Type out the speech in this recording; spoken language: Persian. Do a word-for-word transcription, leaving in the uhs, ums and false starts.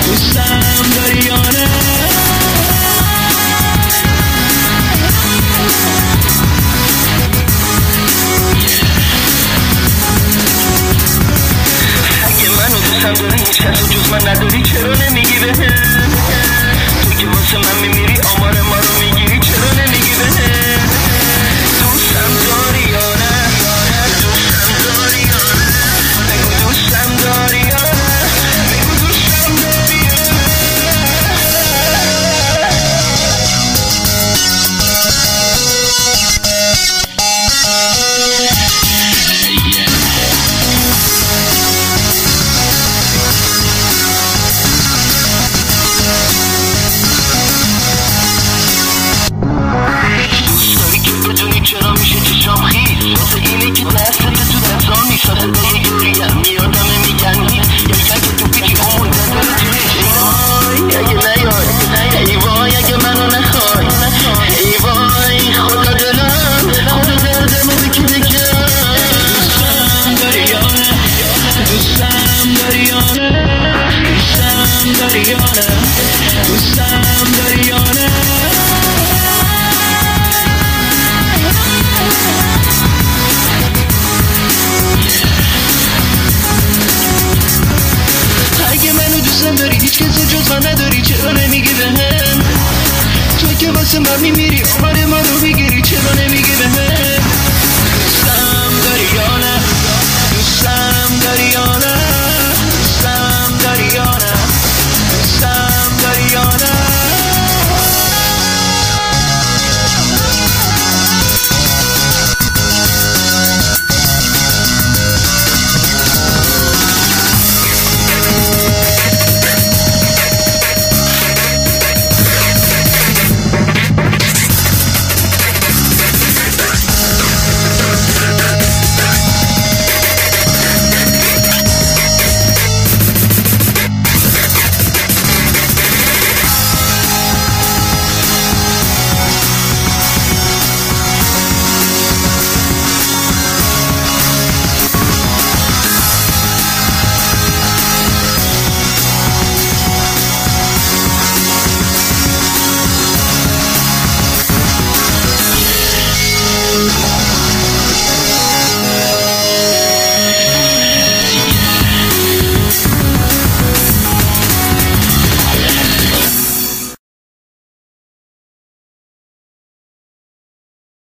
دوستم داری یا نه؟ اگه منو دوستم داری هیچ کس جز من نداری چرا نمیگی بهم؟ تو که واسه من میمیری آمار ما رو میگیری چرا نمیگی بهم؟ دوستم داری یا نه؟ دوستم داری یا نه؟ بگو دوستم داری یا نه؟ بگو دوستم داری یا نه؟ چرا میشه چشام خیز واسه اینه که دستت تو دستان نیست صدای گریم میادم میگن هیچ یکن که تو پیچی امون داره تویش ای وای اگه نیای ای وای اگه منو نخوای ای وای خدا دلم خدا دردمو بکی بکن دوستم داری یا نه؟ دوستم داری یا نه؟ دوستم داری یا نه؟ دوستم داری یا نه؟ اگه منو دوستم داری هیچ کس جز من نداری چرا نمیگی بهم؟ تو که واسه من میمیری آمار ما رو میگیری چرا نمیگی بهم؟